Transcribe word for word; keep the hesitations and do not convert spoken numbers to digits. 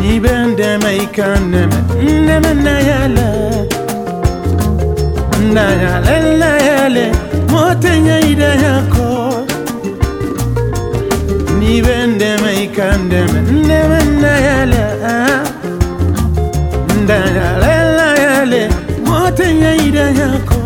Ni bende maikane Neme nayale Nayale nayale Motenya ida yako Ni bende maikane Neme nayale Nayale nayale Motenya ida yako